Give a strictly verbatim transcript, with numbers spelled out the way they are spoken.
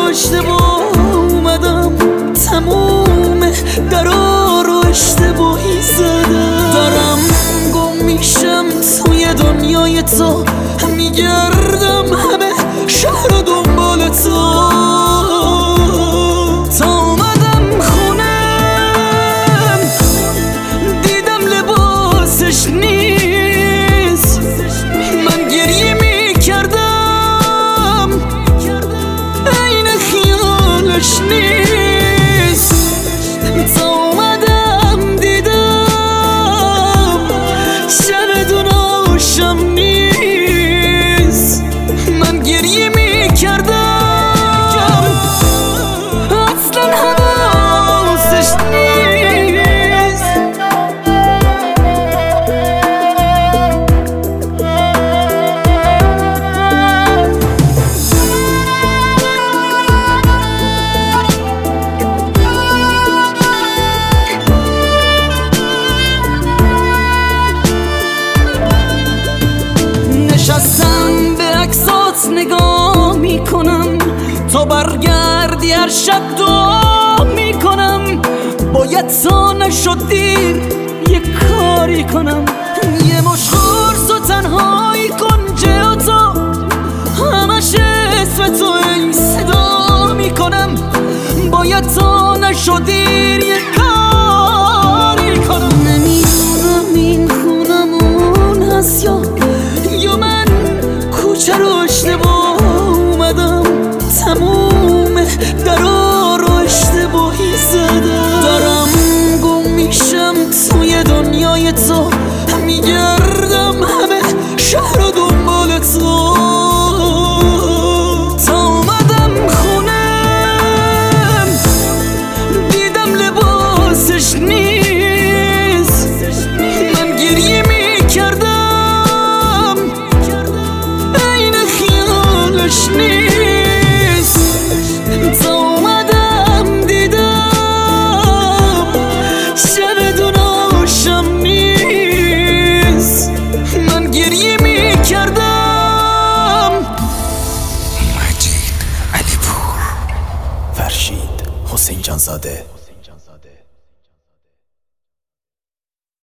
اشتباه اومدم، تموم درا رو اشتباهی زدم. دارم گم میشم توی دنیای تو، میگردم همه شهر و دنبال تو. تا اومدم خونم دیدم لباسش نیست، من گریه میکردم عین خیالش نیست. تا اومدم دیدم شب دوناشم نیست، من گریه میکردم اصلا حواسش نیست. نشستم به عکسات نگاه میکنم، تا برگردی هر شب دعا میکنم. باید تا نشد دیر یه کاری کنم، یه مش خورس و تنهایی کن جهاتو، همش اسم تو ای صدا میکنم. باید تا نشد دیر یه کاری کنم. نمیدونم این خونمون هست یا یا من کوچه رو اشتباه اومدم، تموم درا رو اشتباهی زدم. دارم گم میشم توی دنیای تو، میگردم همه شهر و دنبال تو. تا اومدم خونم دیدم لباسش نیست، من گریه میکردم عین خیالش نیست. تا اومدم دیدم شب دوناشم نیست، من گریه میکردم. مجید علیپور، فرشید حسین جانزاده.